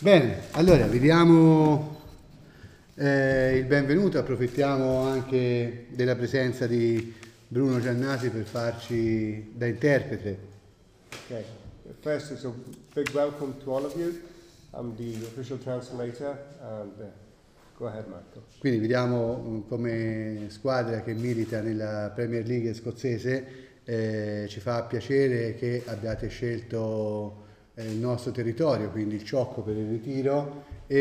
Bene, allora vi diamo il benvenuto, approfittiamo anche della presenza di Bruno Giannati per farci da interprete. Okay, first it's a big welcome to all of you. I'm the official translator and go ahead Marco. Quindi vi diamo come squadra che milita nella Premier League scozzese, ci fa piacere che abbiate scelto il nostro territorio, quindi il Ciocco per il ritiro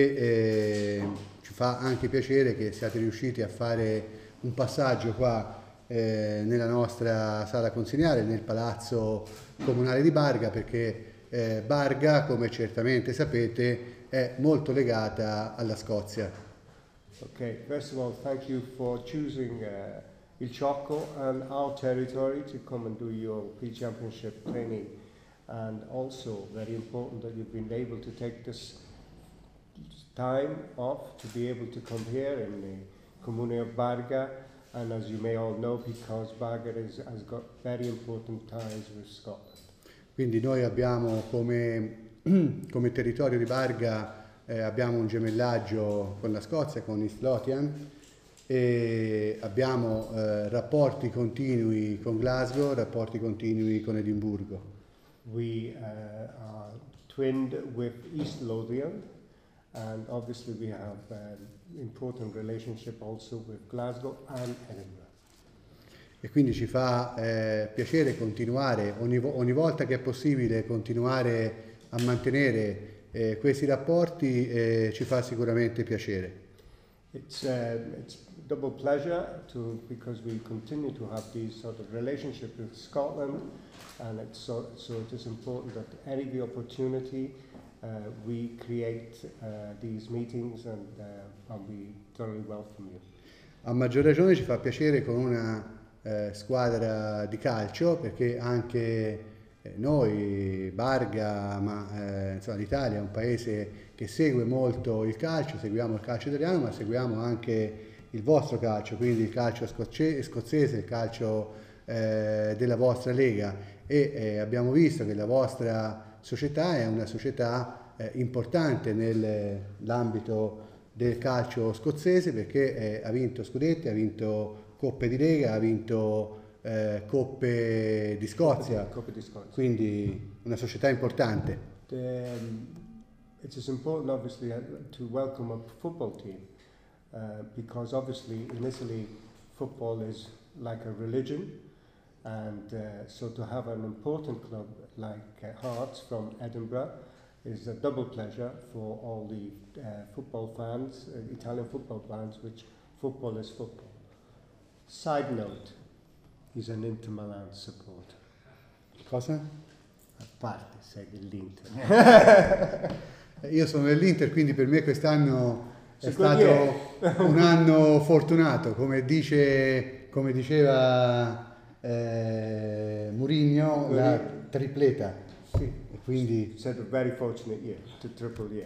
e ci fa anche piacere che siate riusciti a fare un passaggio qua nella nostra sala consiliare, nel palazzo comunale di Barga, perché Barga, come certamente sapete, è molto legata alla Scozia. Okay, first of all, thank you for choosing Il Ciocco and our territory to come and do your pre-championship training. And also, very important that you've been able to take this time off to be able to come here in the Comune of Barga. And as you may all know, because Barga has got very important ties with Scotland. Quindi noi abbiamo come territorio di Barga abbiamo un gemellaggio con la Scozia, con East Lothian, e abbiamo rapporti continui con Glasgow, rapporti continui con Edimburgo. We are twinned with East Lothian, and obviously we have important relationship also with Glasgow and Edinburgh. E quindi ci fa piacere continuare, ogni volta che è possibile, continuare a mantenere questi rapporti, ci fa sicuramente piacere. It's double pleasure because we continue to have these sort of relationship with Scotland, and so it is important that any opportunity we create these meetings and we thoroughly welcome you. A maggior ragione ci fa piacere con una squadra di calcio, perché anche noi, Barga, ma insomma l'Italia è un paese che segue molto il calcio, seguiamo il calcio italiano, ma seguiamo anche il vostro calcio, quindi il calcio scozzese, il calcio della vostra lega, e abbiamo visto che la vostra società è una società importante nell'ambito del calcio scozzese, perché ha vinto scudetti, ha vinto Coppe di Lega, ha vinto Coppe di Scozia, quindi una società importante. It is important obviously to welcome a football team because obviously in Italy football is like a religion, and so to have an important club like Hearts from Edinburgh is a double pleasure for all the football fans, Italian football fans, which football is football. Side note, he's an Inter Milan supporter. Cosa? A parte, sei dell'Inter. Io sono dell'Inter, quindi per me quest'anno è stato un anno fortunato, come diceva Mourinho, la tripleta. Sì. E quindi said a very fortunate year, to triple year.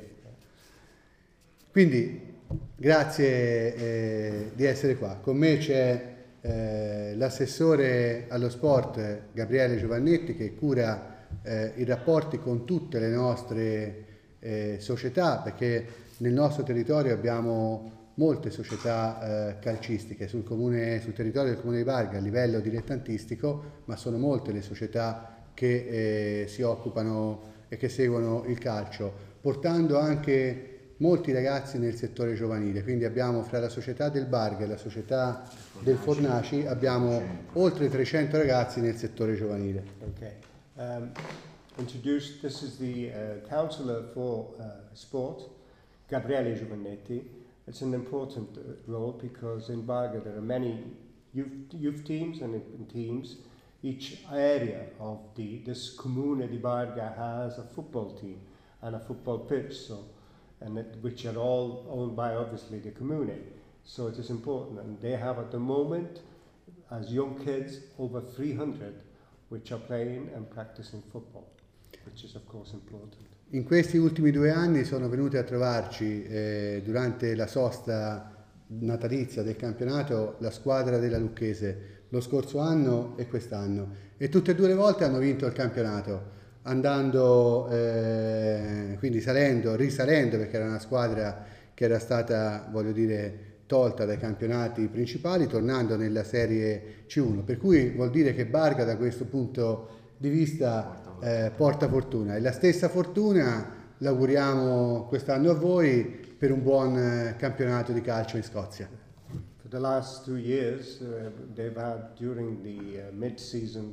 Quindi grazie di essere qua. Con me c'è l'assessore allo sport Gabriele Giovannetti, che cura i rapporti con tutte le nostre società, perché nel nostro territorio abbiamo molte società calcistiche sul territorio del Comune di Barga a livello dilettantistico, ma sono molte le società che si occupano e che seguono il calcio, portando anche molti ragazzi nel settore giovanile. Quindi abbiamo, fra la società del Barga e la società del Fornaci, abbiamo oltre 300 ragazzi nel settore giovanile. Okay. Introduced, this is the councillor for sport, Gabriele Giovannetti. It's an important role because in Barga there are many youth teams and teams. Each area of this Comune di Barga has a football team and a football pitch, which are all owned by obviously the Comune. So it is important, and they have at the moment, as young kids, over 300 which are playing and practicing football, which is of course important. In questi ultimi 2 anni sono venuti a trovarci durante la sosta natalizia del campionato la squadra della Lucchese, lo scorso anno e quest'anno, e tutte e 2 le volte hanno vinto il campionato, andando quindi quindi risalendo, perché era una squadra che era stata, voglio dire, tolta dai campionati principali, tornando nella Serie C1, per cui vuol dire che Barga da questo punto di vista porta fortuna, e la stessa fortuna l'auguriamo quest'anno a voi per un buon campionato di calcio in Scozia. For the last 2 years, they've had during the mid-season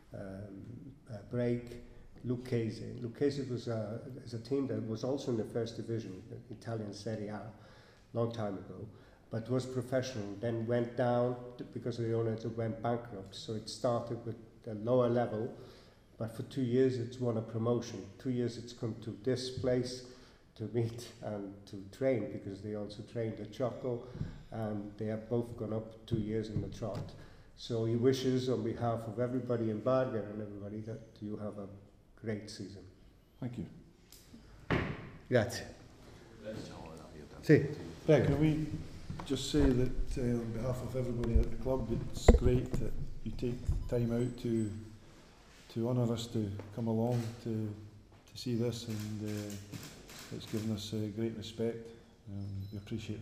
break Lucchese. Lucchese was is a team that was also in the first division, the Italian Serie A, long time ago, but was professional. Then went down because the owners went bankrupt. So it started with a lower level, but for 2 years it's won a promotion. 2 years it's come to this place to meet and to train, because they also trained at Choco, and they have both gone up 2 years in the trot. So he wishes on behalf of everybody in Barga and everybody that you have a great season. Thank you. Grazie. Sì. Greg, can we just say that on behalf of everybody at the club, it's great that you take time out to honour us, to come along to see this, and it's given us great respect. We appreciate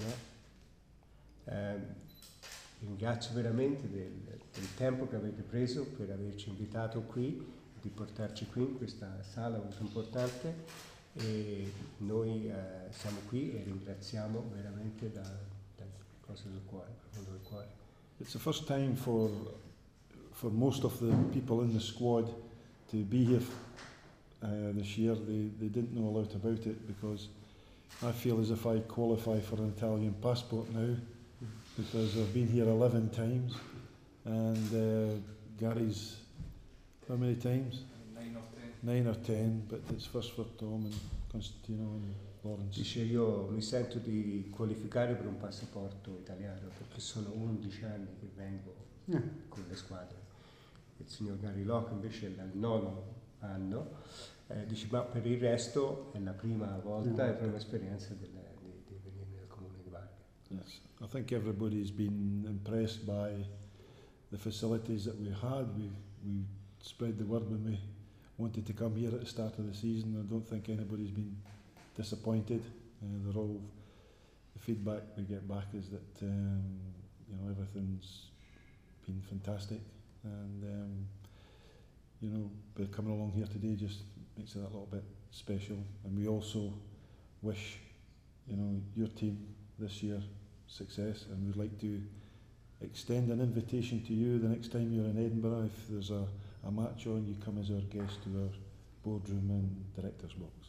that. Ringrazio veramente del tempo che avete preso per averci invitato qui, di portarci qui in questa sala molto importante, e noi siamo qui e ringraziamo veramente dal cosa del cuore, profondo del cuore. It's the first time for most of the people in the squad to be here this year. They didn't know a lot about it, because I feel as if I qualify for an Italian passport now, because I've been here 11 times, and Gary's how many times? 9 or 10, but it's first for Tom and Constantino and Lawrence. Dice, io mi sento di qualificare per un passaporto italiano, perché sono 11 anni che vengo con le squadre. Il signor Gary Locke invece è il 9º anno, dice, ma per il resto è la prima volta, è la prima esperienza di venire nel comune di Barga. Yes, I think everybody's been impressed by the facilities that we had. We spread the word when we wanted to come here at the start of the season. I don't think anybody's been disappointed. They're all, the feedback we get back is that everything's been fantastic, and by coming along here today just makes it a little bit special. And we also wish your team this year success, and we'd like to extend an invitation to you the next time you're in Edinburgh. If there's a match on, you come as our guest to our boardroom and director's box.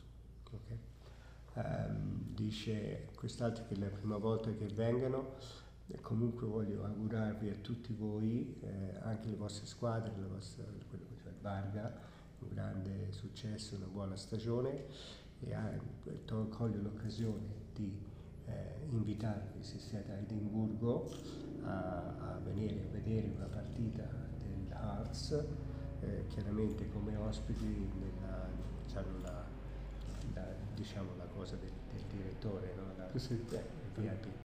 Okay. Dice quest'altro che è la prima volta che vengano, e comunque voglio augurarvi a tutti voi, anche le vostre squadre, quello che il Barga, un grande successo, una buona stagione, e coglio l'occasione di invitarvi, se siete a Edimburgo, a venire a vedere una partita del Hearts, chiaramente come ospiti la cosa del direttore, no? VIP.